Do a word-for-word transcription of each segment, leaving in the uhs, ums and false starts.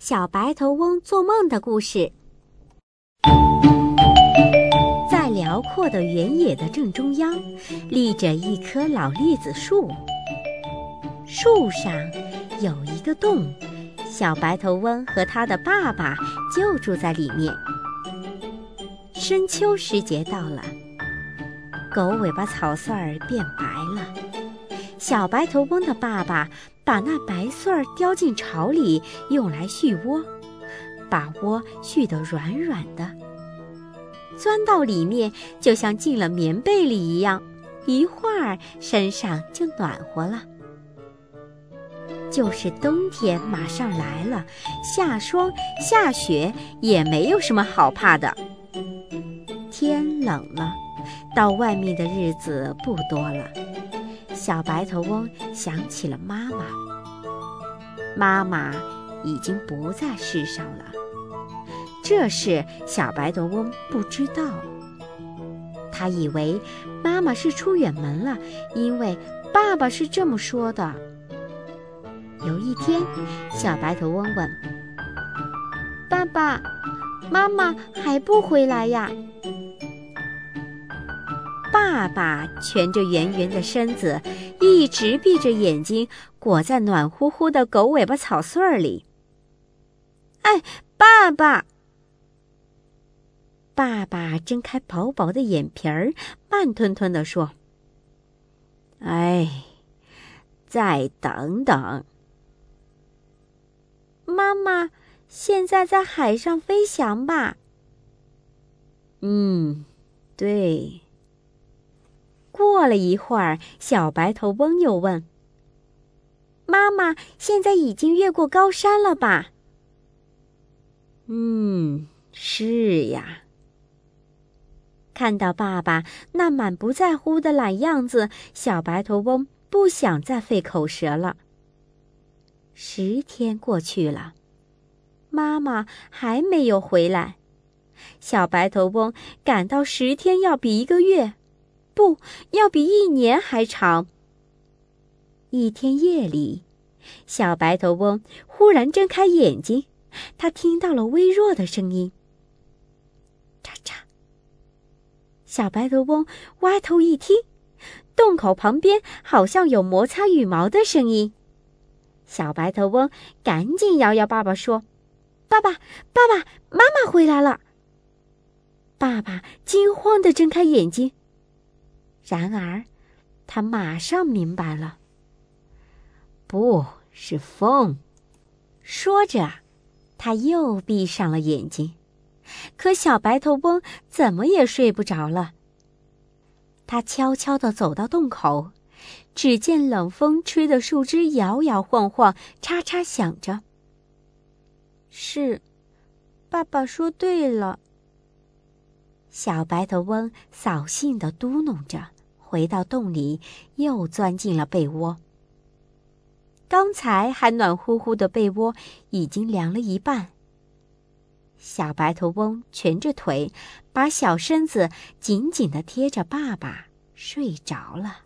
小白头翁做梦的故事。在辽阔的原野的正中央，立着一棵老栗子树，树上有一个洞，小白头翁和他的爸爸就住在里面。深秋时节到了，狗尾巴草穗儿变白了，小白头翁的爸爸把那白穗儿叼进巢里，用来续窝，把窝续得软软的，钻到里面就像进了棉被里一样，一会儿身上就暖和了。就是冬天马上来了，下霜下雪也没有什么好怕的。天冷了，到外面的日子不多了，小白头翁想起了妈妈。妈妈已经不在世上了，这事小白头翁不知道。他以为妈妈是出远门了，因为爸爸是这么说的。有一天，小白头翁问：爸爸，妈妈还不回来呀？爸爸蜷着圆圆的身子，一直闭着眼睛，裹在暖乎乎的狗尾巴草穗儿里。哎，爸爸！爸爸睁开薄薄的眼皮儿，慢吞吞地说：哎，再等等。妈妈现在在海上飞翔吧？嗯，对。过了一会儿，小白头翁又问：妈妈现在已经越过高山了吧？嗯，是呀。看到爸爸那满不在乎的懒样子，小白头翁不想再费口舌了。十天过去了，妈妈还没有回来。小白头翁感到十天要比一个月，不，要比一年还长。一天夜里，小白头翁忽然睁开眼睛，他听到了微弱的声音，喳喳。小白头翁歪头一听，洞口旁边好像有摩擦羽毛的声音。小白头翁赶紧摇摇爸爸说：爸爸，爸爸，妈妈回来了。爸爸惊慌地睁开眼睛，然而他马上明白了，不是风。说着，他又闭上了眼睛。可小白头翁怎么也睡不着了。他悄悄地走到洞口，只见冷风吹得树枝摇摇晃晃，嚓嚓响着。是，爸爸说对了。小白头翁扫兴地嘟哝着，回到洞里，又钻进了被窝。刚才还暖乎乎的被窝已经凉了一半。小白头翁蜷着腿，把小身子紧紧地贴着爸爸，睡着了。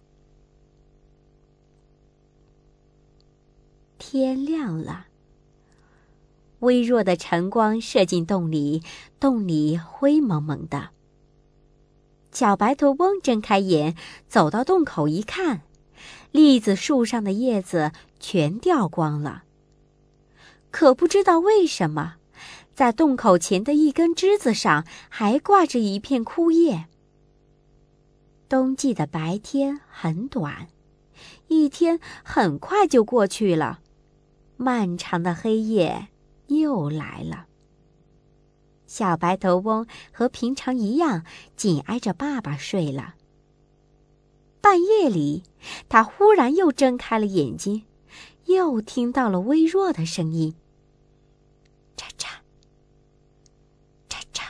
天亮了，微弱的晨光射进洞里，洞里灰蒙蒙的。小白头翁睁开眼，走到洞口一看，栗子树上的叶子全掉光了。可不知道为什么，在洞口前的一根枝子上还挂着一片枯叶。冬季的白天很短，一天很快就过去了，漫长的黑夜又来了。小白头翁和平常一样，紧挨着爸爸睡了。半夜里，他忽然又睁开了眼睛，又听到了微弱的声音，喳喳，喳喳，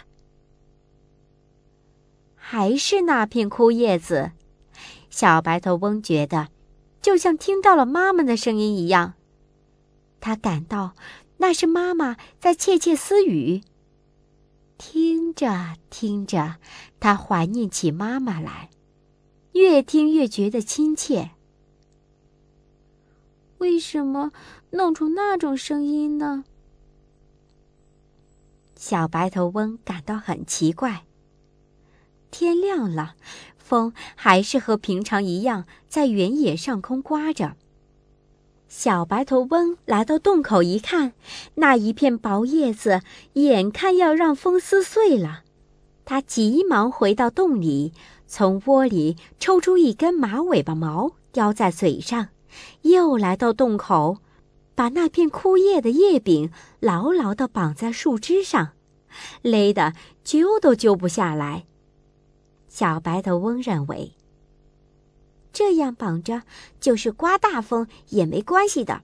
还是那片枯叶子。小白头翁觉得，就像听到了妈妈的声音一样。他感到那是妈妈在窃窃私语。听着听着，他怀念起妈妈来，越听越觉得亲切。为什么弄出那种声音呢？ 小白头翁感到很奇怪。天亮了，风还是和平常一样在原野上空刮着。小白头翁来到洞口一看，那一片薄叶子眼看要让风撕碎了。他急忙回到洞里，从窝里抽出一根马尾巴毛，叼在嘴上，又来到洞口，把那片枯叶的叶柄牢牢地绑在树枝上，勒得揪都揪不下来。小白头翁认为，这样绑着，就是刮大风也没关系的。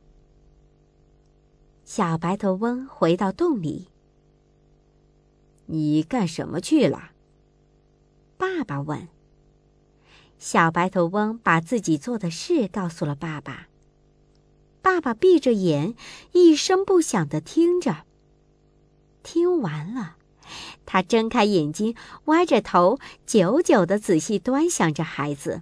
小白头翁回到洞里。你干什么去了？爸爸问。小白头翁把自己做的事告诉了爸爸。爸爸闭着眼，一声不响地听着。听完了，他睁开眼睛，歪着头，久久地仔细端详着孩子。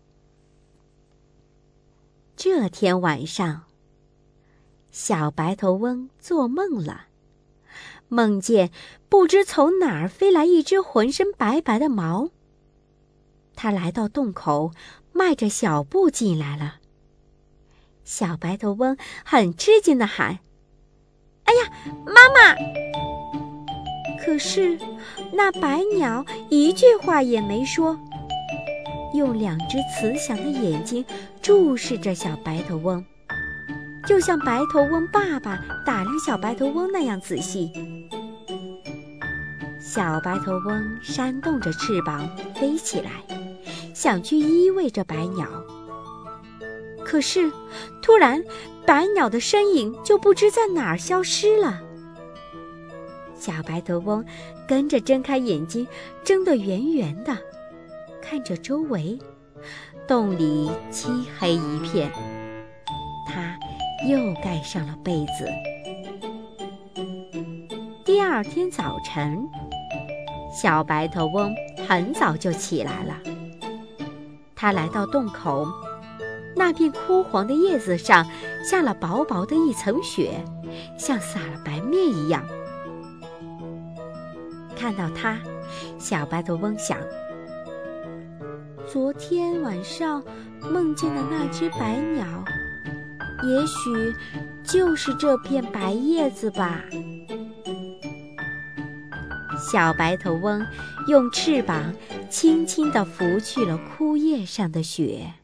这天晚上，小白头翁做梦了，梦见不知从哪儿飞来一只浑身白白的毛。他来到洞口，迈着小步进来了。小白头翁很吃惊地喊：“哎呀，妈妈！”可是那白鸟一句话也没说，用两只慈祥的眼睛注视着小白头翁，就像白头翁爸爸打量小白头翁那样仔细。小白头翁扇动着翅膀飞起来，想去依偎着白鸟。可是突然，白鸟的身影就不知在哪儿消失了。小白头翁跟着睁开眼睛，睁得圆圆的，看着周围，洞里漆黑一片。他又盖上了被子。第二天早晨，小白头翁很早就起来了。他来到洞口，那片枯黄的叶子上下了薄薄的一层雪，像撒了白面一样。看到它，小白头翁想，昨天晚上梦见的那只白鸟，也许就是这片白叶子吧。小白头翁用翅膀轻轻地拂去了枯叶上的雪。